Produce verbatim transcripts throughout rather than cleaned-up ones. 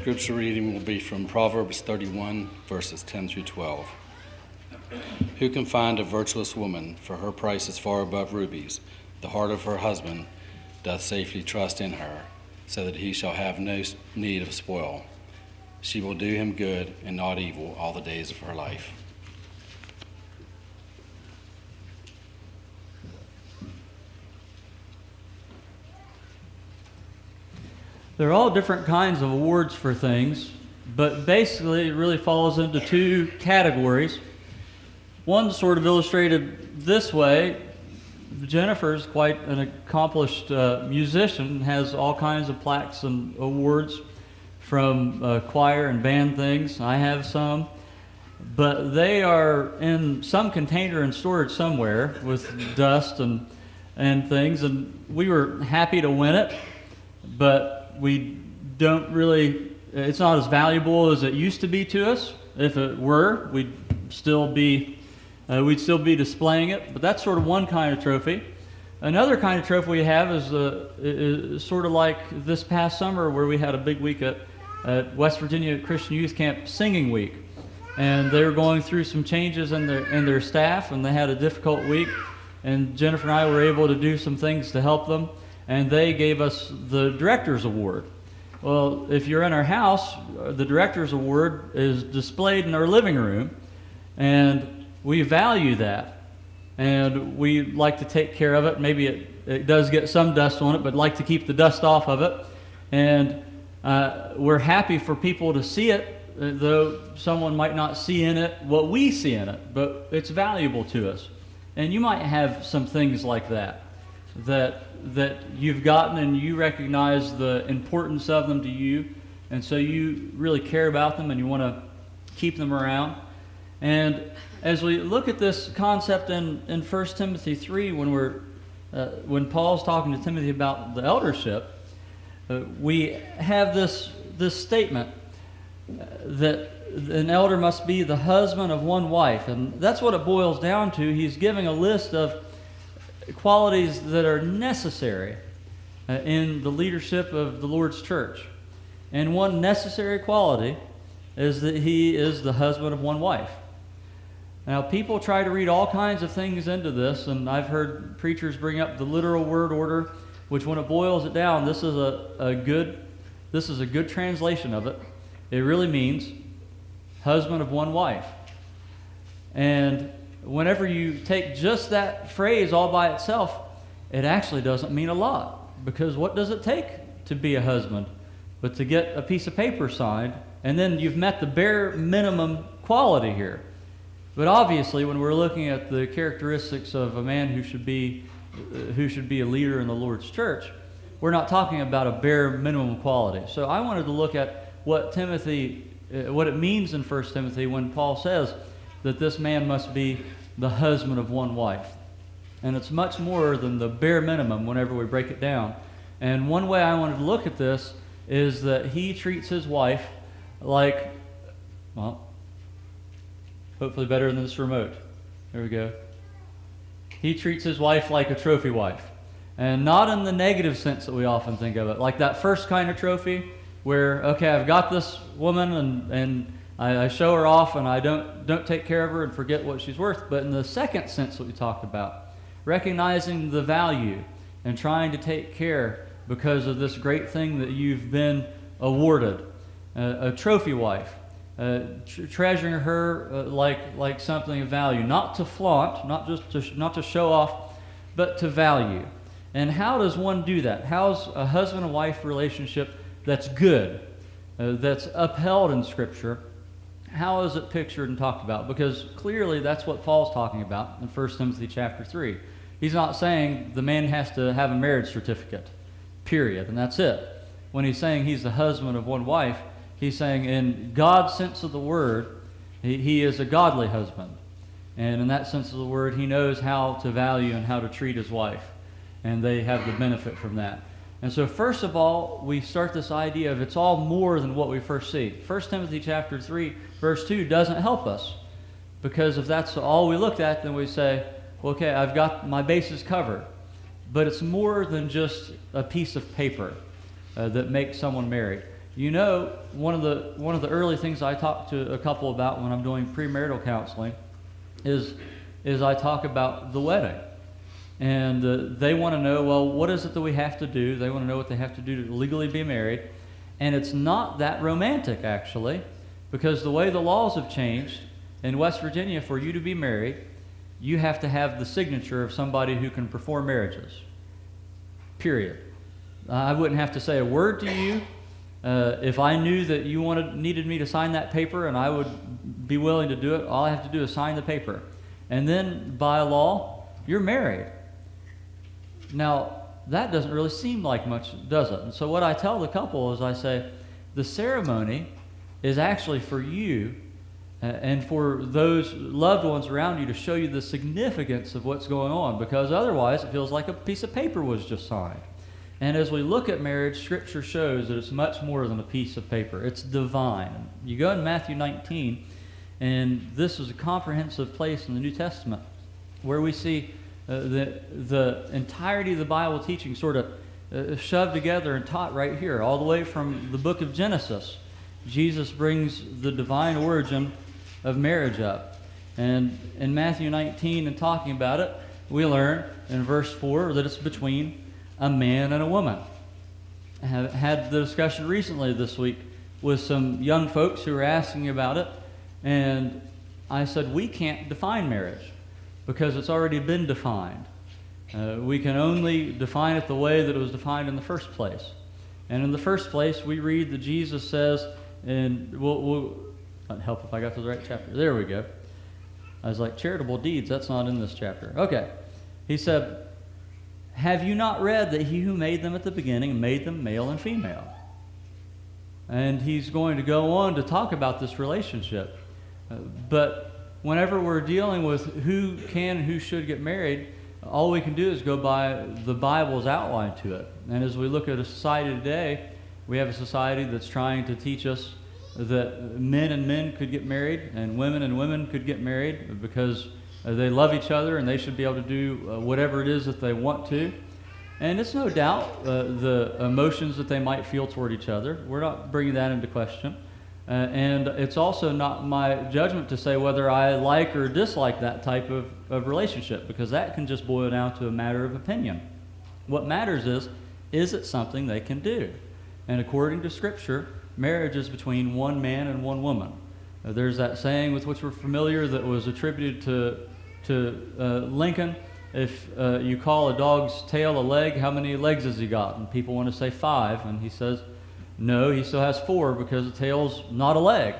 scripture reading will be from Proverbs thirty-one, verses ten through twelve. Who can find a virtuous woman? For her price is far above rubies. The heart of her husband doth safely trust in her, so that he shall have no need of spoil. She will do him good and not evil all the days of her life. There are all different kinds of awards for things, but basically it really falls into two categories. One sort of illustrated this way. Jennifer's quite an accomplished uh, musician, has all kinds of plaques and awards from uh, choir and band things. I have some, but they are in some container and stored somewhere with dust and, and things, and we were happy to win it, but we don't really, it's not as valuable as it used to be to us. If it were, we'd still be, uh, we'd still be displaying it, but that's sort of one kind of trophy. Another kind of trophy we have is, uh, is sort of like this past summer where we had a big week at, at West Virginia Christian Youth Camp Singing Week. And they were going through some changes in their, in their staff, and they had a difficult week. And Jennifer and I were able to do some things to help them. And they gave us the Director's Award. Well, if you're in our house, the Director's Award is displayed in our living room, and we value that. And we like to take care of it. Maybe it, it does get some dust on it, but like to keep the dust off of it. And uh, we're happy for people to see it, though someone might not see in it what we see in it, but it's valuable to us. And you might have some things like that, that that you've gotten and you recognize the importance of them to you, and so you really care about them and you want to keep them around. And as we look at this concept in, in First Timothy three, when we're uh, when Paul's talking to Timothy about the eldership, uh, we have this this statement uh, that an elder must be the husband of one wife, and that's what it boils down to. He's giving a list of qualities that are necessary uh, in the leadership of the Lord's church. And one necessary quality is that he is the husband of one wife. Now, people try to read all kinds of things into this, and I've heard preachers bring up the literal word order, which when it boils it down, this is a, a good this is a good translation of it. It really means husband of one wife. And whenever you take just that phrase all by itself, it actually doesn't mean a lot. Because what does it take to be a husband? But to get a piece of paper signed, and then you've met the bare minimum quality here. But obviously, when we're looking at the characteristics of a man who should be who should be a leader in the Lord's church, we're not talking about a bare minimum quality. So I wanted to look at what Timothy, uh, what it means in First Timothy when Paul says that this man must be the husband of one wife. And it's much more than the bare minimum whenever we break it down. And one way I wanted to look at this is that he treats his wife like, well, hopefully better than this remote. There we go. He treats his wife like a trophy wife. And not in the negative sense that we often think of it. Like that first kind of trophy where, okay, I've got this woman and, and I show her off and I don't don't take care of her and forget what she's worth. But in the second sense that we talked about, recognizing the value and trying to take care because of this great thing that you've been awarded, uh, a trophy wife, uh, tr- treasuring her uh, like like something of value, not to flaunt, not just to sh- not to show off, but to value. And how does one do that? How's a husband and wife relationship that's good, uh, that's upheld in Scripture? How is it pictured and talked about? Because clearly that's what Paul's talking about in First Timothy chapter three. He's not saying the man has to have a marriage certificate, period, and that's it. When he's saying he's the husband of one wife, he's saying in God's sense of the word, he, he is a godly husband. And in that sense of the word, he knows how to value and how to treat his wife. And they have the benefit from that. And so first of all, we start this idea of it's all more than what we first see. First Timothy chapter three, verse two doesn't help us. Because if that's all we looked at, then we say, well, okay, I've got my bases covered. But it's more than just a piece of paper uh, that makes someone married. You know, one of the one of the early things I talk to a couple about when I'm doing premarital counseling is is I talk about the wedding. And uh, they want to know, well, what is it that we have to do? They want to know what they have to do to legally be married. And it's not that romantic, actually, because the way the laws have changed, in West Virginia, for you to be married, you have to have the signature of somebody who can perform marriages. Period. Uh, I wouldn't have to say a word to you. Uh, if I knew that you wanted needed me to sign that paper and I would be willing to do it, all I have to do is sign the paper. And then, by law, you're married. Now, that doesn't really seem like much, does it? And so what I tell the couple is I say, the ceremony is actually for you uh, and for those loved ones around you to show you the significance of what's going on, because otherwise it feels like a piece of paper was just signed. And as we look at marriage, Scripture shows that it's much more than a piece of paper. It's divine. You go in Matthew nineteen, and this is a comprehensive place in the New Testament where we see uh, the, the entirety of the Bible teaching sort of uh, shoved together and taught right here, all the way from the book of Genesis. Jesus brings the divine origin of marriage up. And in Matthew nineteen, and talking about it, we learn in verse four that it's between a man and a woman. I have had the discussion recently this week with some young folks who were asking about it, and I said, we can't define marriage because it's already been defined. Uh, we can only define it the way that it was defined in the first place. And in the first place, we read that Jesus says, and we'll, we'll it'd help if I got to the right chapter. There we go. I was like, charitable deeds, that's not in this chapter. Okay. He said, have you not read that he who made them at the beginning made them male and female? And he's going to go on to talk about this relationship. Uh, but whenever we're dealing with who can and who should get married, all we can do is go by the Bible's outline to it. And as we look at a society today, we have a society that's trying to teach us that men and men could get married and women and women could get married because Uh, they love each other and they should be able to do uh, whatever it is that they want to. And it's no doubt uh, the emotions that they might feel toward each other. We're not bringing that into question. Uh, and it's also not my judgment to say whether I like or dislike that type of, of relationship, because that can just boil down to a matter of opinion. What matters is, is it something they can do? And according to Scripture, marriage is between one man and one woman. Uh, there's that saying with which we're familiar that was attributed to to uh, Lincoln. If uh, you call a dog's tail a leg, how many legs has he got? And people want to say five, and he says, no, he still has four because the tail's not a leg.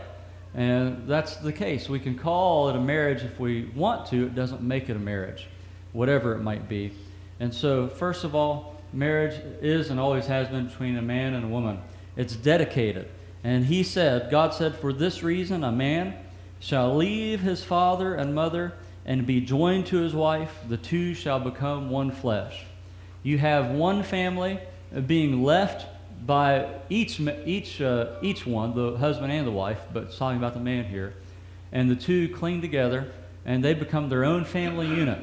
And that's the case. We can call it a marriage if we want to. It doesn't make it a marriage, whatever it might be. And so, first of all, marriage is and always has been between a man and a woman. It's dedicated. And he said, God said, for this reason a man shall leave his father and mother and be joined to his wife. The two shall become one flesh. You have one family being left by each each uh, each one, the husband and the wife, but it's talking about the man here. And the two cling together and they become their own family unit.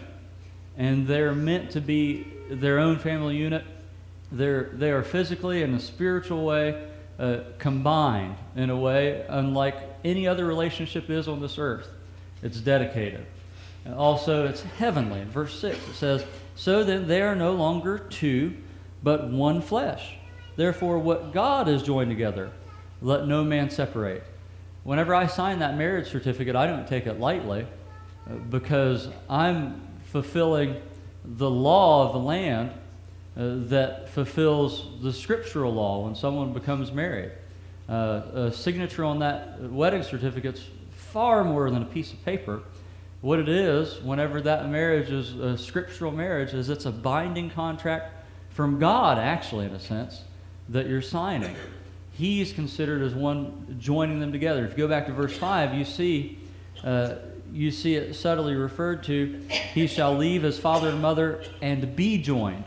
And they're meant to be their own family unit. They're, they are physically and in a spiritual way Uh, combined in a way unlike any other relationship is on this earth. It's dedicated. And also, it's heavenly. In verse six, it says, so then they are no longer two, but one flesh. Therefore, what God has joined together, let no man separate. Whenever I sign that marriage certificate, I don't take it lightly uh, because I'm fulfilling the law of the land Uh, that fulfills the scriptural law when someone becomes married. Uh, a signature on that wedding certificate's far more than a piece of paper. What it is, whenever that marriage is a scriptural marriage, is it's a binding contract from God, actually, in a sense, that you're signing. He's considered as one joining them together. If you go back to verse five, you see uh, you see it subtly referred to, he shall leave his father and mother and be joined.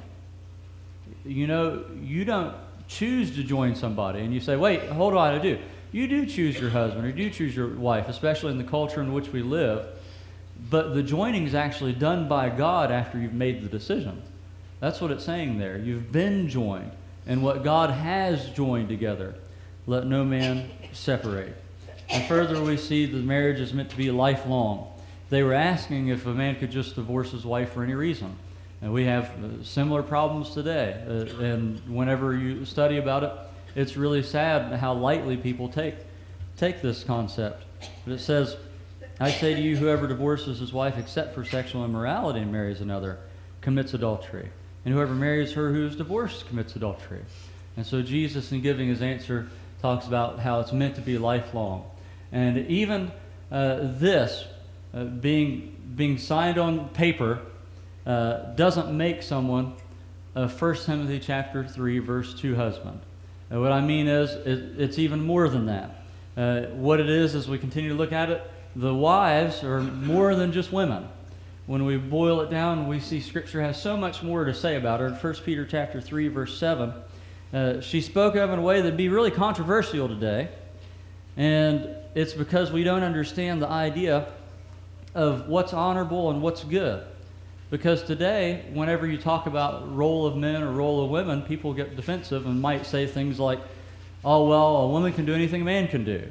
You know, you don't choose to join somebody and you say, wait, hold on, I do. You do choose your husband or you do choose your wife, especially in the culture in which we live. But the joining is actually done by God after you've made the decision. That's what it's saying there. You've been joined. And what God has joined together, let no man separate. And further, we see the marriage is meant to be lifelong. They were asking if a man could just divorce his wife for any reason. And we have uh, similar problems today. Uh, and whenever you study about it, it's really sad how lightly people take take this concept. But it says, I say to you, whoever divorces his wife except for sexual immorality and marries another commits adultery. And whoever marries her who is divorced commits adultery. And so Jesus, in giving his answer, talks about how it's meant to be lifelong. And even uh, this, uh, being being signed on paper, uh, doesn't make someone a First Timothy chapter three, verse two husband. And what I mean is, it, it's even more than that. Uh, what it is, as we continue to look at it, the wives are more than just women. When we boil it down, we see Scripture has so much more to say about her. In First Peter chapter three, verse seven, uh, she spoke of in a way that would be really controversial today. And it's because we don't understand the idea of what's honorable and what's good. Because today, whenever you talk about role of men or role of women, people get defensive and might say things like, oh, well, a woman can do anything a man can do.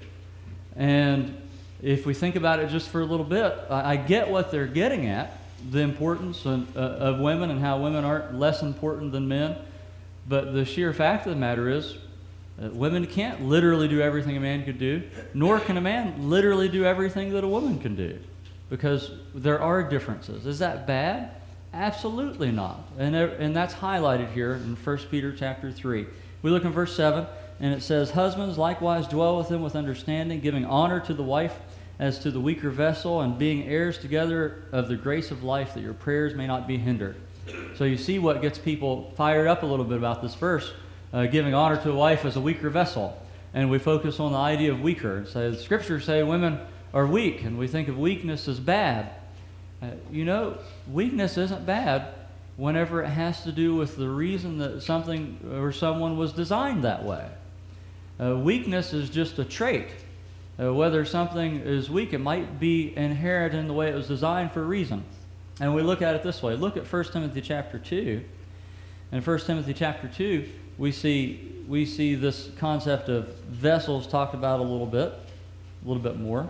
And if we think about it just for a little bit, I, I get what they're getting at, the importance of, uh, of women and how women aren't less important than men. But the sheer fact of the matter is, uh, women can't literally do everything a man could do, nor can a man literally do everything that a woman can do, because there are differences. Is that bad? Absolutely not. And, and that's highlighted here in First Peter chapter three. We look in verse seven, and it says, husbands, likewise dwell with them with understanding, giving honor to the wife as to the weaker vessel, and being heirs together of the grace of life, that your prayers may not be hindered. So you see what gets people fired up a little bit about this verse, uh, giving honor to a wife as a weaker vessel. And we focus on the idea of weaker. So the Scriptures say women are weak, and we think of weakness as bad. Uh, you know, weakness isn't bad whenever it has to do with the reason that something or someone was designed that way. Uh, weakness is just a trait. Uh, whether something is weak, it might be inherent in the way it was designed for a reason. And we look at it this way. Look at First Timothy chapter two. In First Timothy chapter two, we see we see this concept of vessels talked about a little bit, a little bit more.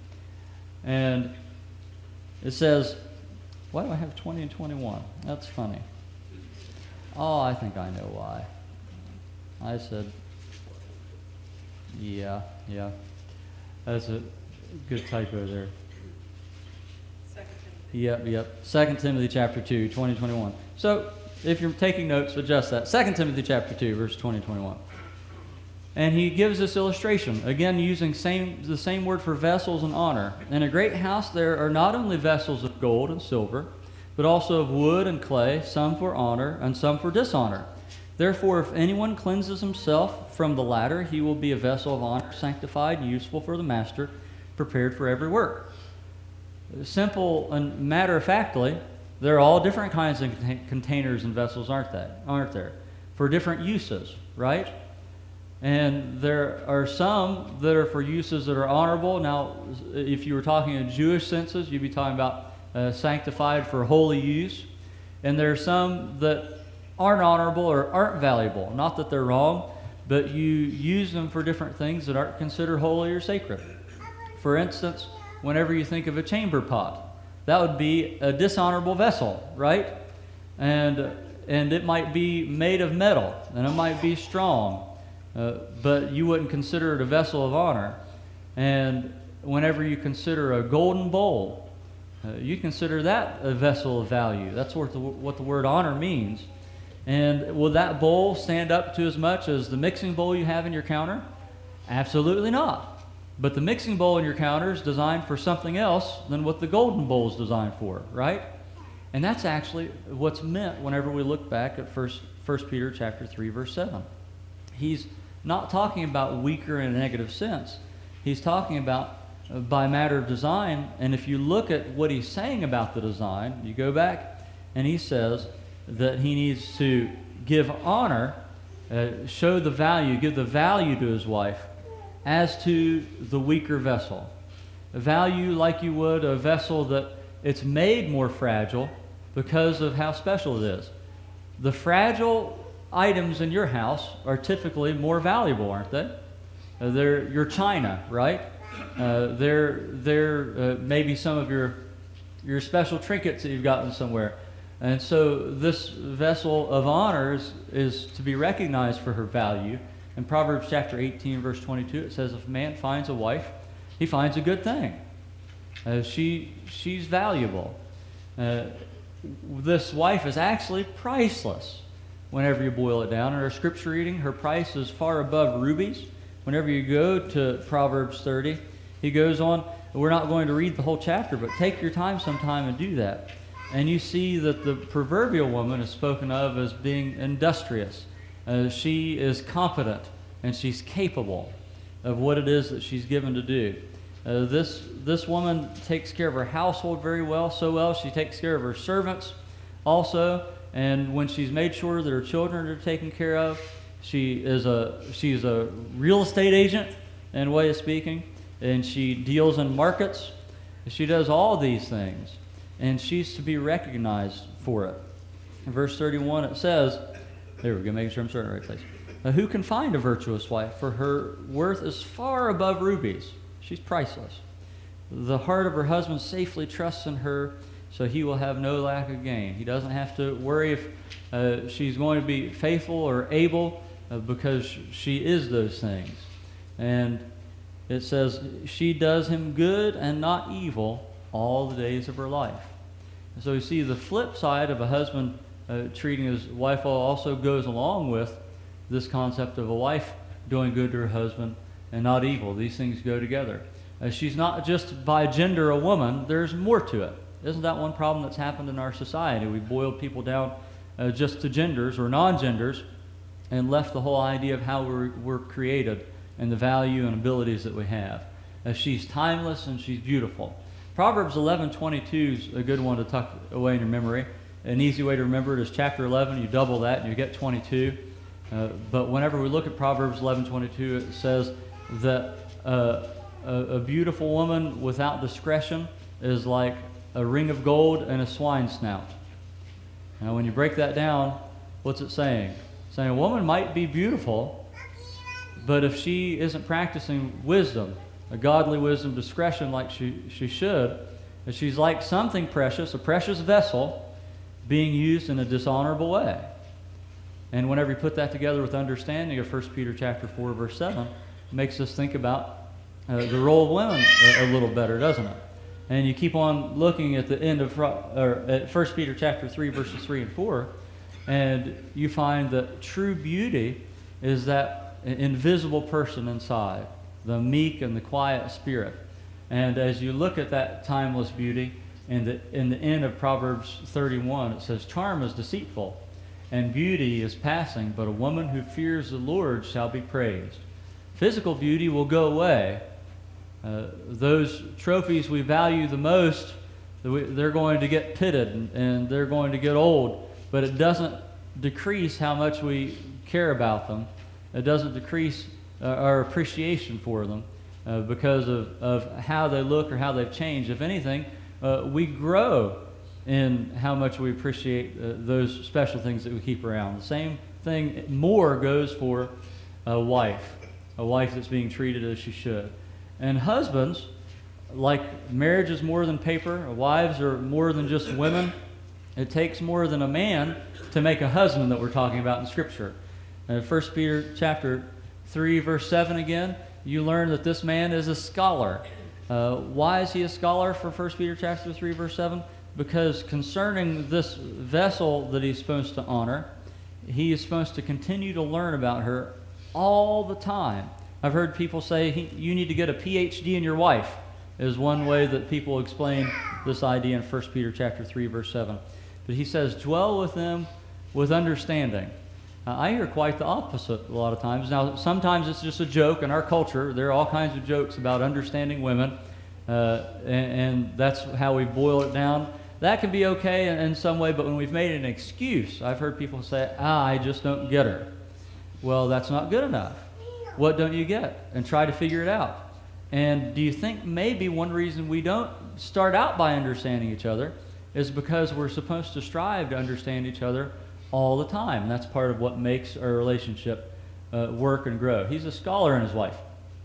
And it says, why do I have twenty and twenty-one? That's funny. Oh, I think I know why. I said, yeah, yeah. That's a good typo there. Second Timothy. Yep, yep. Second Timothy chapter two, twenty, twenty-one. So, if you're taking notes, adjust that. Second Timothy chapter two, verse twenty, twenty-one. And he gives this illustration, again using same, the same word for vessels and honor. In a great house there are not only vessels of gold and silver, but also of wood and clay, some for honor and some for dishonor. Therefore, if anyone cleanses himself from the latter, he will be a vessel of honor, sanctified and useful for the master, prepared for every work. Simple and matter-of-factly, there are all different kinds of containers and vessels, aren't they? Aren't there? For different uses, right? And there are some that are for uses that are honorable. Now, if you were talking in Jewish senses, you'd be talking about uh, sanctified for holy use. And there are some that aren't honorable or aren't valuable. Not that they're wrong, but you use them for different things that aren't considered holy or sacred. For instance, whenever you think of a chamber pot, that would be a dishonorable vessel, right? And, and it might be made of metal, and it might be strong. Uh, but you wouldn't consider it a vessel of honor. And whenever you consider a golden bowl, uh, you consider that a vessel of value. That's what the, what the word honor means. And will that bowl stand up to as much as the mixing bowl you have in your counter? Absolutely not. But the mixing bowl in your counter is designed for something else than what the golden bowl is designed for, right? And that's actually what's meant whenever we look back at First Peter chapter three, verse seven. He's not talking about weaker in a negative sense. He's talking about uh, by matter of design. And if you look at what he's saying about the design, you go back and he says that he needs to give honor, uh, show the value, give the value to his wife as to the weaker vessel. A value like you would a vessel that it's made more fragile because of how special it is. The fragile items in your house are typically more valuable, aren't they? Uh, they're your china, right? Uh, they're they're uh, maybe some of your your special trinkets that you've gotten somewhere. And so this vessel of honor is, is to be recognized for her value. In Proverbs chapter eighteen, verse twenty-two, it says, if a man finds a wife, he finds a good thing. Uh, she she's valuable. Uh, this wife is actually priceless whenever you boil it down. In our scripture reading, her price is far above rubies. Whenever you go to Proverbs thirty, he goes on, we're not going to read the whole chapter, but take your time sometime and do that. And you see that the proverbial woman is spoken of as being industrious. Uh, she is competent and she's capable of what it is that she's given to do. Uh, this this woman takes care of her household very well, so well. She takes care of her servants also, and when she's made sure that her children are taken care of, she is a she's a real estate agent, in a way of speaking, and she deals in markets. She does all these things, and she's to be recognized for it. In verse thirty-one, it says, there we go, making sure I'm starting in the right place. Now, who can find a virtuous wife? For her worth is far above rubies. She's priceless. The heart of her husband safely trusts in her, so he will have no lack of gain. He doesn't have to worry if uh, she's going to be faithful or able, uh, because she is those things. And it says, she does him good and not evil all the days of her life. And so you see the flip side of a husband uh, treating his wife well also goes along with this concept of a wife doing good to her husband and not evil. These things go together. Uh, she's not just by gender a woman, there's more to it. Isn't that one problem that's happened in our society? We boiled people down uh, just to genders or non-genders and left the whole idea of how we're, we're created and the value and abilities that we have. Uh, she's timeless and she's beautiful. Proverbs eleven twenty-two is a good one to tuck away in your memory. An easy way to remember it is chapter eleven. You double that and you get twenty-two. Uh, but whenever we look at Proverbs eleven twenty-two, it says that uh, a, a beautiful woman without discretion is like a ring of gold and a swine snout. Now, when you break that down, what's it saying? It's saying a woman might be beautiful, but if she isn't practicing wisdom, a godly wisdom, discretion like she, she should, if she's like something precious, a precious vessel, being used in a dishonorable way. And whenever you put that together with understanding of First Peter chapter four, verse seven, it makes us think about uh, the role of women a, a little better, doesn't it? And you keep on looking at the end of or at First Peter chapter three, verses three and four, and you find that true beauty is that invisible person inside, the meek and the quiet spirit. And as you look at that timeless beauty, in the in the end of Proverbs thirty-one, it says, charm is deceitful, and beauty is passing, but a woman who fears the Lord shall be praised. Physical beauty will go away. Uh, those trophies we value the most, they're going to get pitted and, and they're going to get old, but it doesn't decrease how much we care about them. It doesn't decrease uh, our appreciation for them uh, because of, of how they look or how they've changed. If anything, uh, we grow in how much we appreciate uh, those special things that we keep around. The same thing more goes for a wife, a wife that's being treated as she should. And husbands, like marriage is more than paper, wives are more than just women. It takes more than a man to make a husband that we're talking about in Scripture. In First Peter chapter three, verse seven again, you learn that this man is a scholar. Uh, why is he a scholar for First Peter chapter three, verse seven? Because concerning this vessel that he's supposed to honor, he is supposed to continue to learn about her all the time. I've heard people say, he, you need to get a P H D in your wife, is one way that people explain this idea in First Peter chapter three, verse seven. But he says, dwell with them with understanding. Uh, I hear quite the opposite a lot of times. Now, sometimes it's just a joke in our culture. There are all kinds of jokes about understanding women, uh, and, and that's how we boil it down. That can be okay in, in some way, but when we've made an excuse, I've heard people say, ah, I just don't get her. Well, that's not good enough. What don't you get? And try to figure it out. And do you think maybe one reason we don't start out by understanding each other is because we're supposed to strive to understand each other all the time? And that's part of what makes our relationship uh, work and grow. He's a scholar in his wife.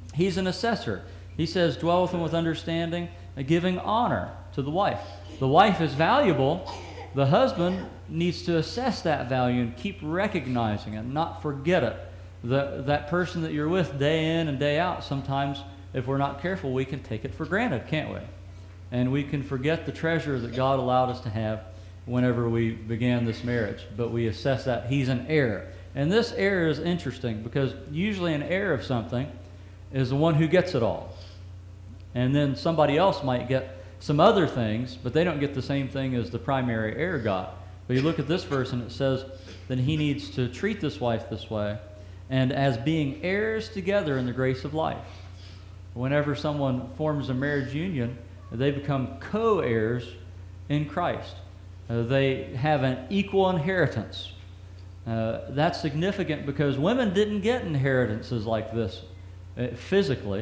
He's an assessor. He says, dwell with them with understanding, uh, giving honor to the wife. The wife is valuable. The husband needs to assess that value and keep recognizing it, not forget it. The, that person that you're with day in and day out, sometimes if we're not careful, we can take it for granted, can't we? And we can forget the treasure that God allowed us to have whenever we began this marriage. But we assess that he's an heir. And this heir is interesting because usually an heir of something is the one who gets it all. And then somebody else might get some other things, but they don't get the same thing as the primary heir got. But you look at this verse and it says that he needs to treat this wife this way, and as being heirs together in the grace of life. Whenever someone forms a marriage union, they become co-heirs in Christ. Uh, they have an equal inheritance. Uh, that's significant because women didn't get inheritances like this uh, physically,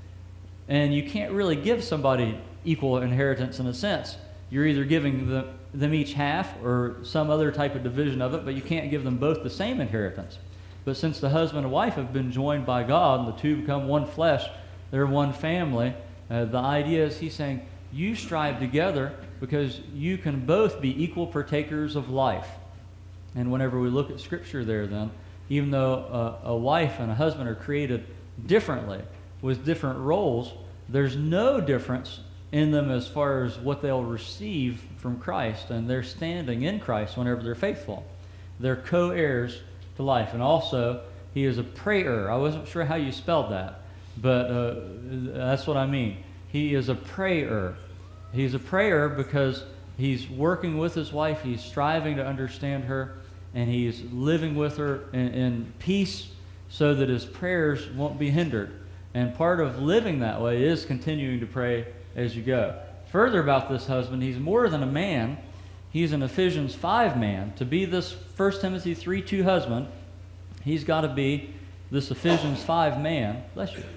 and you can't really give somebody equal inheritance in a sense. You're either giving the, them each half or some other type of division of it, but you can't give them both the same inheritance. But since the husband and wife have been joined by God and the two become one flesh, they're one family, uh, the idea is he's saying, you strive together because you can both be equal partakers of life. And whenever we look at Scripture there then, even though a, a wife and a husband are created differently with different roles, there's no difference in them as far as what they'll receive from Christ, and they're standing in Christ whenever they're faithful. They're co-heirs to life. And also, he is a prayer. I wasn't sure how you spelled that, but uh, that's what I mean. He is a prayer. He's a prayer because he's working with his wife, he's striving to understand her, and he's living with her in, in peace so that his prayers won't be hindered. And part of living that way is continuing to pray as you go. Further about this husband, he's more than a man. He's an Ephesians five man. To be this First Timothy three two husband, he's got to be this Ephesians five man. Bless you.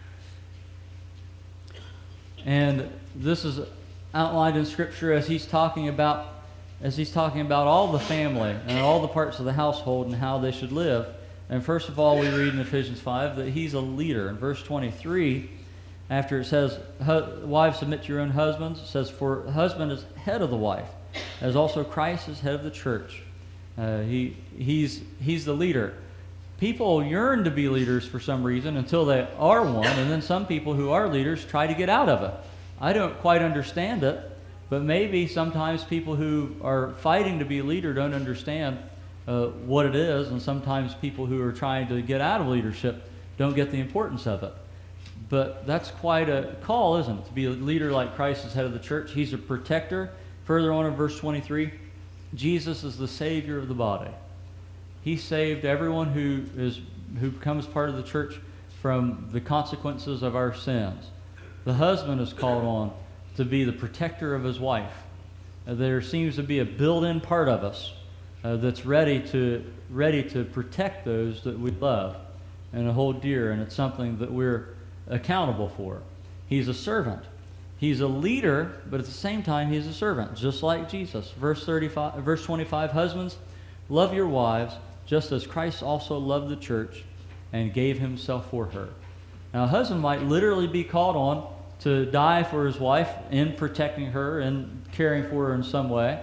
And this is outlined in Scripture as he's talking about as he's talking about all the family and all the parts of the household and how they should live. And first of all, we read in Ephesians five that he's a leader. In verse twenty-three, after it says, wives, submit to your own husbands, it says, for husband is head of the wife, as also Christ is head of the church. Uh, he he's he's the leader. People yearn to be leaders for some reason until they are one, and then some people who are leaders try to get out of it. I don't quite understand it, but maybe sometimes people who are fighting to be a leader don't understand uh, what it is, and sometimes people who are trying to get out of leadership don't get the importance of it. But that's quite a call, isn't it, to be a leader like Christ as head of the church. He's a protector. Further on in verse twenty-three, Jesus is the Savior of the body. He saved everyone who is who becomes part of the church from the consequences of our sins. The husband is called on to be the protector of his wife. Uh, there seems to be a built-in part of us uh, that's ready to ready to protect those that we love and hold dear, and it's something that we're accountable for. He's a servant. He's a leader, but at the same time, he's a servant, just like Jesus. Verse thirty-five, verse twenty-five, husbands, love your wives, just as Christ also loved the church and gave himself for her. Now, a husband might literally be called on to die for his wife in protecting her and caring for her in some way.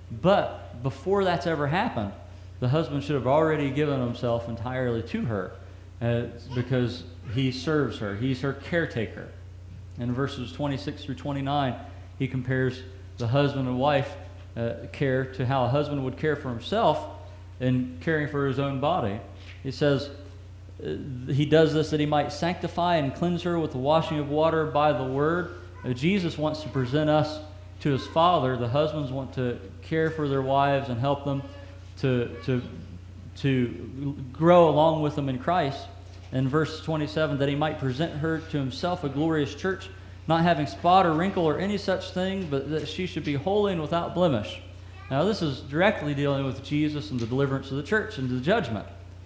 But before that's ever happened, the husband should have already given himself entirely to her uh, because he serves her. He's her caretaker. In verses twenty-six through twenty-nine, he compares the husband and wife uh, care to how a husband would care for himself in caring for his own body. He says uh, he does this that he might sanctify and cleanse her with the washing of water by the word. Uh, Jesus wants to present us to his Father. The husbands want to care for their wives and help them to, to, to grow along with them in Christ. In verse twenty-seven, that he might present her to himself a glorious church, not having spot or wrinkle or any such thing, but that she should be holy and without blemish. Now, this is directly dealing with Jesus and the deliverance of the church and the judgment.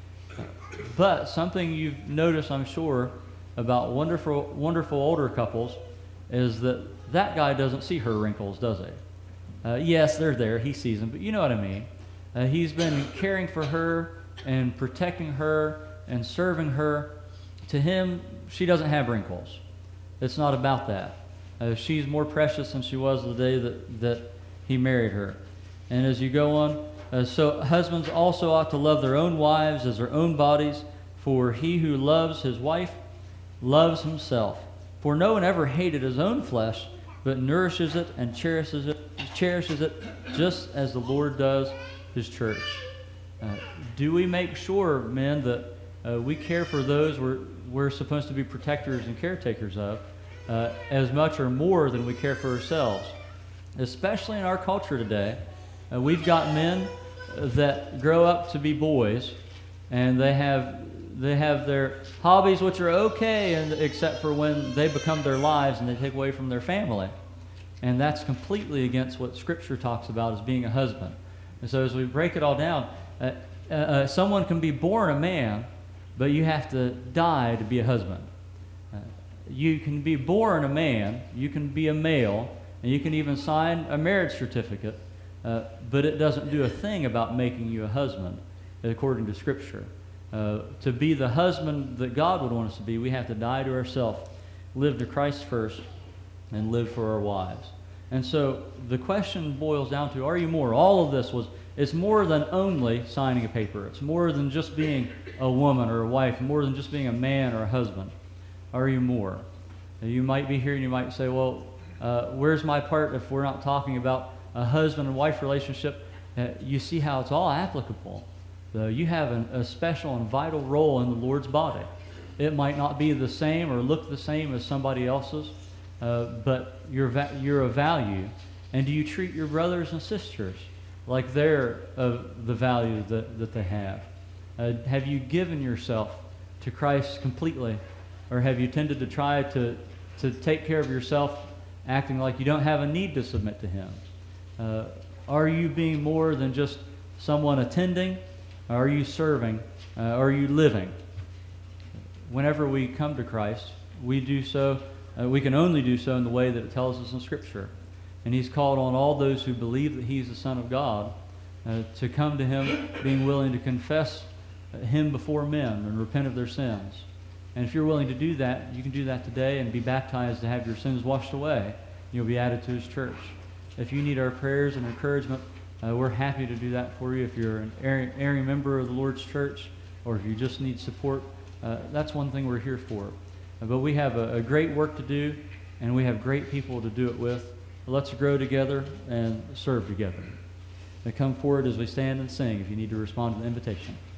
But something you've noticed, I'm sure, about wonderful, wonderful older couples is that that guy doesn't see her wrinkles, does he? Uh, yes, they're there. He sees them, but you know what I mean. Uh, he's been caring for her and protecting her and serving her. To him, she doesn't have wrinkles. It's not about that. Uh, she's more precious than she was the day that, that he married her. And as you go on, uh, so husbands also ought to love their own wives as their own bodies, for he who loves his wife loves himself. For no one ever hated his own flesh, but nourishes it and cherishes it, cherishes it just as the Lord does his church. Uh, do we make sure, men, that uh, we care for those we're, we're supposed to be protectors and caretakers of uh, as much or more than we care for ourselves? Especially in our culture today, uh, we've got men that grow up to be boys, and they have they have their hobbies, which are okay, and except for when they become their lives and they take away from their family. And that's completely against what Scripture talks about as being a husband. And so as we break it all down, uh, uh, uh, someone can be born a man, but you have to die to be a husband. Uh, you can be born a man, you can be a male, and you can even sign a marriage certificate, uh, but it doesn't do a thing about making you a husband, according to Scripture. Uh, to be the husband that God would want us to be, we have to die to ourselves, live to Christ first, and live for our wives. And so the question boils down to, are you more? All of this was, it's more than only signing a paper. It's more than just being a woman or a wife, more than just being a man or a husband. Are you more? You might be here and you might say, well, uh, where's my part if we're not talking about a husband and wife relationship? Uh, you see how it's all applicable. Uh, you have an, a special and vital role in the Lord's body. It might not be the same or look the same as somebody else's, uh, but you're, va- you're of value. And do you treat your brothers and sisters like they're of the value that, that they have? Uh, have you given yourself to Christ completely, or have you tended to try to, to take care of yourself, acting like you don't have a need to submit to Him? Uh, are you being more than just someone attending? Are you serving? Uh, are you living? Whenever we come to Christ, we do so, uh, we can only do so in the way that it tells us in Scripture. And He's called on all those who believe that He's the Son of God uh, to come to Him, being willing to confess Him before men and repent of their sins. And if you're willing to do that, you can do that today and be baptized to have your sins washed away. You'll be added to His church. If you need our prayers and encouragement, Uh, we're happy to do that for you. If you're an erring, erring member of the Lord's church, or if you just need support, uh, that's one thing we're here for. Uh, but we have a, a great work to do, and we have great people to do it with. Let's grow together and serve together. Now come forward as we stand and sing if you need to respond to the invitation.